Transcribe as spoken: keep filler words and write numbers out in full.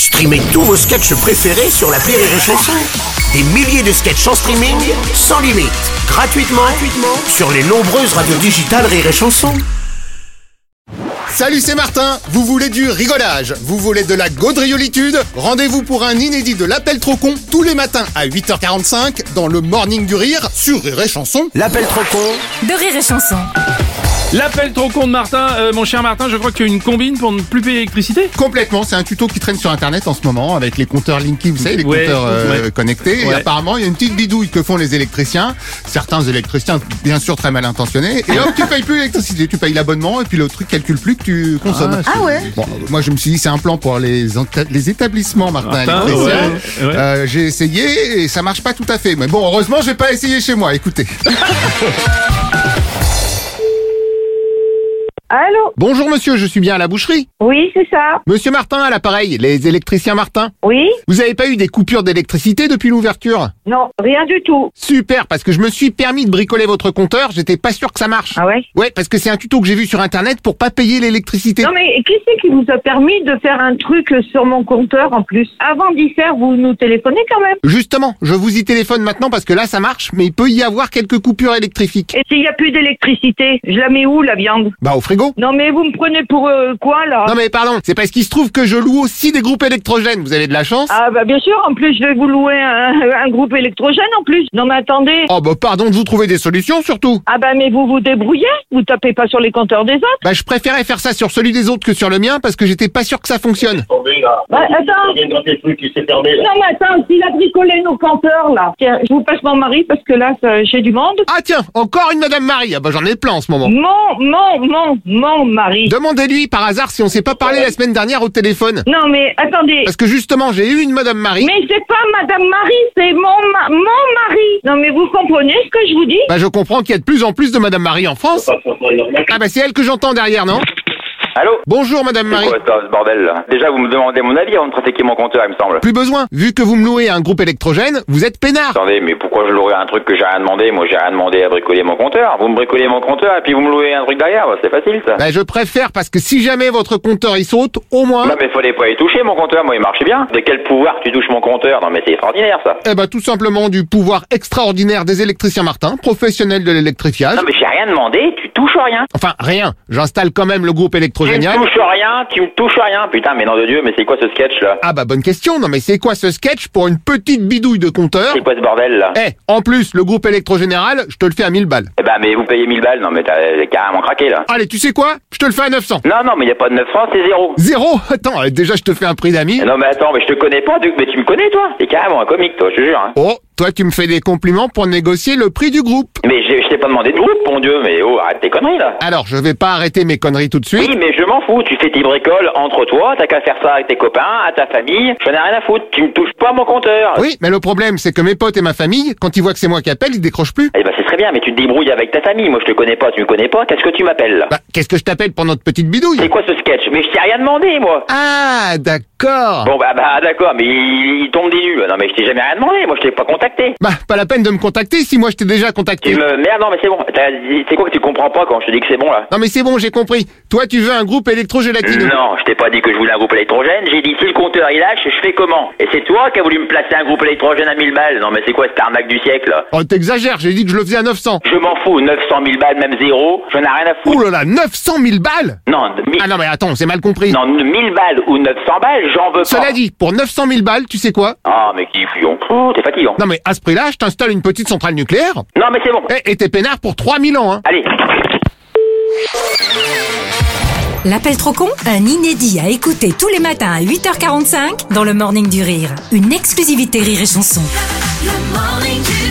Streamez tous vos sketchs préférés sur l'appli Rire et Chanson. Des milliers de sketchs en streaming, sans limite, gratuitement, gratuitement sur les nombreuses radios digitales Rire et Chanson. Salut, c'est Martin. Vous voulez du rigolage? Vous voulez de la gaudriolitude? Rendez-vous pour un inédit de l'appel trop con tous les matins à huit heures quarante-cinq dans le Morning du Rire sur Rire et Chanson. L'appel trop con de Rire et Chanson. L'appel trop con de Martin, euh, mon cher Martin, je crois que tu as une combine pour ne plus payer l'électricité. Complètement, c'est un tuto qui traîne sur internet en ce moment avec les compteurs Linky, vous savez, les Ouais, compteurs euh, ouais. connectés. Ouais. Et apparemment, il y a une petite bidouille que font les électriciens. Certains électriciens, bien sûr, très mal intentionnés. Et hop, tu payes plus l'électricité, tu payes l'abonnement et puis le truc calcule plus que tu consommes. Ah, Ah ouais. Bon, moi je me suis dit c'est un plan pour les, enta- les établissements, Martin, Martin, électriciens. ouais, ouais. Euh, j'ai essayé et ça marche pas tout à fait. Mais bon, heureusement, j'ai pas essayé chez moi. Écoutez. Allô? Bonjour monsieur, je suis bien à la boucherie. Oui, c'est ça. Monsieur Martin à l'appareil, les électriciens Martin. Oui? Vous avez pas eu des coupures d'électricité depuis l'ouverture? Non, rien du tout. Super, parce que je me suis permis de bricoler votre compteur, j'étais pas sûr que ça marche. Ah ouais? Ouais, parce que c'est un tuto que j'ai vu sur internet pour pas payer l'électricité. Non mais qui c'est qui vous a permis de faire un truc sur mon compteur en plus? Avant d'y faire, vous nous téléphonez quand même. Justement, je vous y téléphone maintenant parce que là ça marche, mais il peut y avoir quelques coupures électrifiques. Et s'il y a plus d'électricité, je la mets où la viande? Bah au frigo. Non mais vous me prenez pour euh, quoi là? Non mais pardon, c'est parce qu'il se trouve que je loue aussi des groupes électrogènes, vous avez de la chance. Ah bah bien sûr, en plus je vais vous louer un, un groupe électrogène en plus. Non mais attendez. Oh bah pardon de vous trouver des solutions surtout. Ah bah mais vous vous débrouillez, vous tapez pas sur les compteurs des autres. Bah je préférais faire ça sur celui des autres que sur le mien parce que j'étais pas sûr que ça fonctionne. Tombé, là. Bah, attends. Il y a une grande truc qui s'est fermé, là. Non mais attends, s'il a bricolé nos compteurs là. Tiens, je vous passe mon mari parce que là ça- j'ai du monde. Ah tiens, encore une Madame Marie, ah bah j'en ai plein en ce moment. Mon, mon, mon, mon mari. Demandez-lui par hasard si on s'est pas parlé la semaine dernière au téléphone. Non mais attendez. Parce que justement, j'ai eu une Madame Marie. Mais c'est pas Madame Marie, c'est mon ma- mon mari. Non mais vous comprenez ce que je vous dis? Bah je comprends qu'il y a de plus en plus de Madame Marie en France. Pas forcément normal. Ah bah c'est elle que j'entends derrière, non? Allô? Bonjour Madame C'est Marie. quoi ça, ce bordel là? Déjà vous me demandez mon avis avant de trafiquer mon compteur, il me semble. Plus besoin. Vu que vous me louez un groupe électrogène, vous êtes peinard. Attendez, mais pourquoi je louerais un truc que j'ai rien demandé? Moi j'ai rien demandé à bricoler mon compteur. Vous me bricolez mon compteur et puis vous me louez un truc derrière, bah, c'est facile ça. Bah je préfère parce que si jamais votre compteur il saute, au moins... Non mais fallait pas y toucher mon compteur, moi il marchait bien. De quel pouvoir tu touches mon compteur? Non mais c'est extraordinaire ça. Eh bah tout simplement du pouvoir extraordinaire des électriciens Martin, professionnels de l'électrifiage. Non mais j'ai rien demandé, tu touches rien. Enfin rien, j'installe quand même le groupe Tu me électrogénial. touches rien, tu me touches rien. Putain mais nom de Dieu, mais c'est quoi ce sketch là? Ah bah bonne question, non mais c'est quoi ce sketch pour une petite bidouille de compteur? C'est quoi ce bordel là? Eh, en plus, le groupe électrogénéral, je te le fais à mille balles. Eh ben mais vous payez mille balles, non mais t'as t'as carrément craqué là. Allez, tu sais quoi? Je te le fais à neuf cents. Non non mais y a pas de neuf cents, c'est zéro. Zéro? Attends, euh, déjà je te fais un prix d'ami. Non mais attends, mais je te connais pas, Duc, mais tu me connais toi? T'es carrément un comique toi, je te jure. Hein. Oh, toi tu me fais des compliments pour négocier le prix du groupe. Mais je, je t'ai pas demandé de groupe, mon Dieu, mais oh, arrête tes conneries là. Alors, je vais pas arrêter mes conneries tout de suite. Oui, mais je m'en fous, tu fais tes bricoles entre toi, t'as qu'à faire ça avec tes copains, à ta famille, j'en ai rien à foutre, tu me touches pas mon compteur. Oui, mais le problème, c'est que mes potes et ma famille, quand ils voient que c'est moi qui appelle, ils décrochent plus. Eh ben c'est très bien, mais tu te débrouilles avec ta famille, moi je te connais pas, tu me connais pas, qu'est-ce que tu m'appelles là? Bah, qu'est-ce que je t'appelle pour notre petite bidouille? C'est quoi ce sketch? Mais je t'ai rien demandé moi. Ah, d'accord. Bon bah bah d'accord, mais il, il tombe des nues. Non mais je t'ai jamais rien demandé, moi je t'ai pas contacté. Bah, pas la peine de me contacter si moi je t'ai déjà Tu contacté. me... Merde, non mais c'est bon, T'as- c'est quoi que tu comprends pas quand je te dis que c'est bon là? Non mais c'est bon, j'ai compris. Toi, tu veux un groupe électrogélatine. Non, je t'ai pas dit que je voulais un groupe électrogène, j'ai dit si le compteur il lâche, je fais comment? Et c'est toi qui as voulu me placer un groupe électrogène à mille balles. Non mais c'est quoi cette arnaque du siècle là? Oh, t'exagères, j'ai dit que je le faisais à neuf cents. Je m'en fous, neuf cent mille balles, même zéro, j'en ai rien à foutre. Oh là là, neuf cent mille balles? Non, de mille... Ah non mais attends, c'est mal compris. non, mille balles ou neuf cents balles, j'en veux pas. Cela dit, pour neuf cent mille balles, tu sais quoi? Ah mais qui fouillon, oh, t'es fatigant. Non mais à ce prix-là, je t'installe une petite centrale nucléaire. Non mais c'est bon. Eh, et t'es peinard pour trois mille ans, hein. Allez. L'appel trop con, un inédit à écouter tous les matins à huit heures quarante-cinq dans le Morning du Rire. Une exclusivité Rire et Chanson. Le Morning du